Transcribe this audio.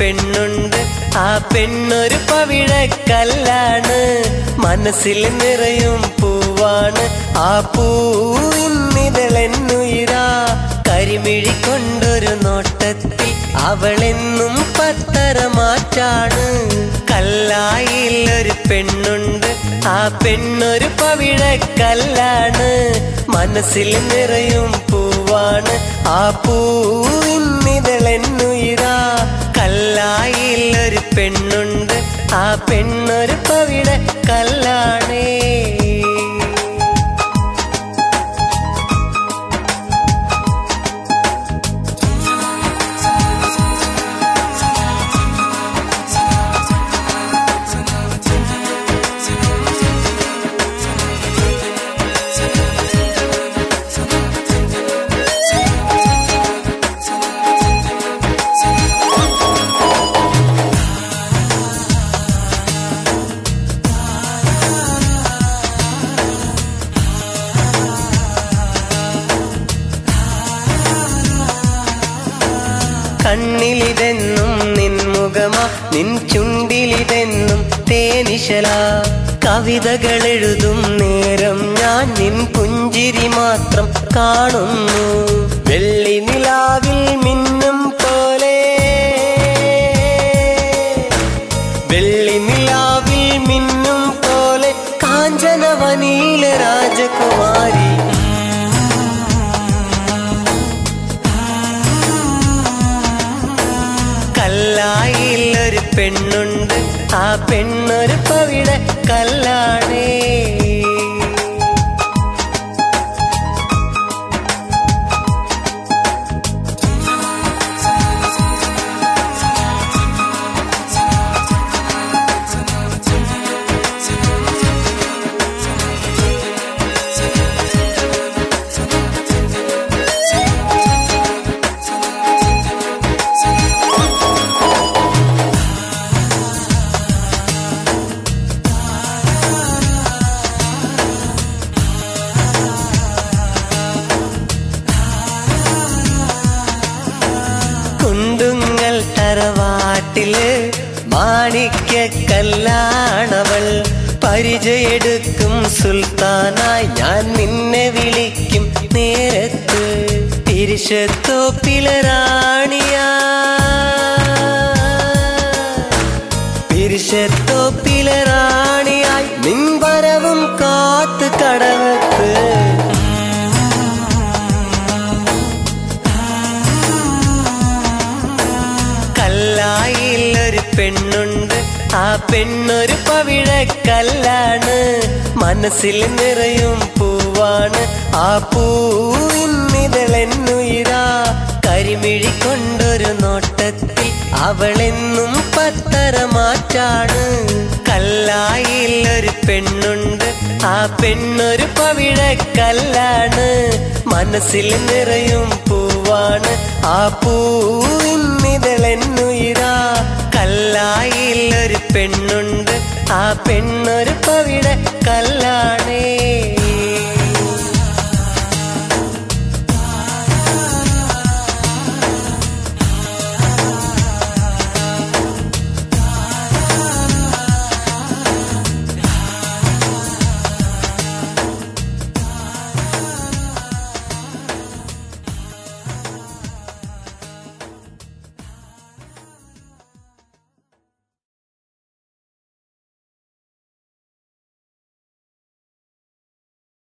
പെണ്ണുണ്ട്, ആ പെണ്ണൊരു പവിഴക്കല്ലാണ്, മനസ്സിൽ നിറയും പൂവാണ്, ആ പൂവിന്നിതളെന്നുയിരാ. കരിമിഴി കൊണ്ടൊരു നോട്ടത്തിൽ അവളെന്നും പത്തരമാറ്റാണ്. കല്ലായിൽ ഒരു പെണ്ണുണ്ട്, ആ പെണ്ണൊരു പവിഴക്കല്ലാണ്, മനസ്സിൽ നിറയും പൂവാണ്, ആ പൂവിന്നിതളെന്നുയിരാ. കല്ലായിൽ ഒരു പെണ്ണുണ്ട്, ആ പെണ്ണൊരു പവിഴക്കല്ലാണേ. കണ്ണിലിതെന്നും നിൻമുഖമാ, നിൻ ചുണ്ടിലിതെന്നും തേനിശല. കവിതകൾ എഴുതും നേരം ഞാൻ നിൻ പുഞ്ചിരി മാത്രം കാണുന്നു. വെള്ളി നിലാവിൽ മിന്നും പോലെ, വെള്ളി നിലാവിൽ മിന്നും പോലെ, കാഞ്ചനവനിയിലെ രാജകുമാരി. കല്ലായിൽ ഒരു പെണ്ണുണ്ട്, ആ പെണ്ണൊരു പവിഴക്കല്ലാണേ. കുണ്ടുങ്ങൽ തറവാട്ടില് മാണിക്യക്കല്ലാണവൾ, പരിചയെടുക്കും സുൽത്താനായി ഞാൻ നിന്നെ വിളിക്കും നേരത്ത്. പിരിശത്തോപ്പിലെ റാണിയാ, പിരിശത്തോപ്പിലെ റാണിയായി നിൻ വരവും കാത്ത് കടവത്ത്. കല്ലായിൽ ഒരു പെണ്ണുണ്ട്, ആ പെണ്ണൊരു പവിഴക്കല്ലാണ്, മനസ്സിൽ നിറയും പൂവാണ്, ആ പൂവിന്നിതളെന്നുയിരാ. കരിമിഴി കൊണ്ടൊരു നോട്ടത്തിൽ അവളെന്നും പത്തരമാറ്റാണ്. കല്ലായിൽ ഒരു പെണ്ണുണ്ട്, ആ പെണ്ണൊരു പവിഴക്കല്ലാണ്, മനസ്സിൽ നിറയും പൂവാണ്, ആ പൂവിന്നിതളെന്നുയിരാ. കല്ലായിൽ ഒരു പെണ്ണുണ്ട്, ആ പെണ്ണൊരു പവിഴക്കല്ലാണേ.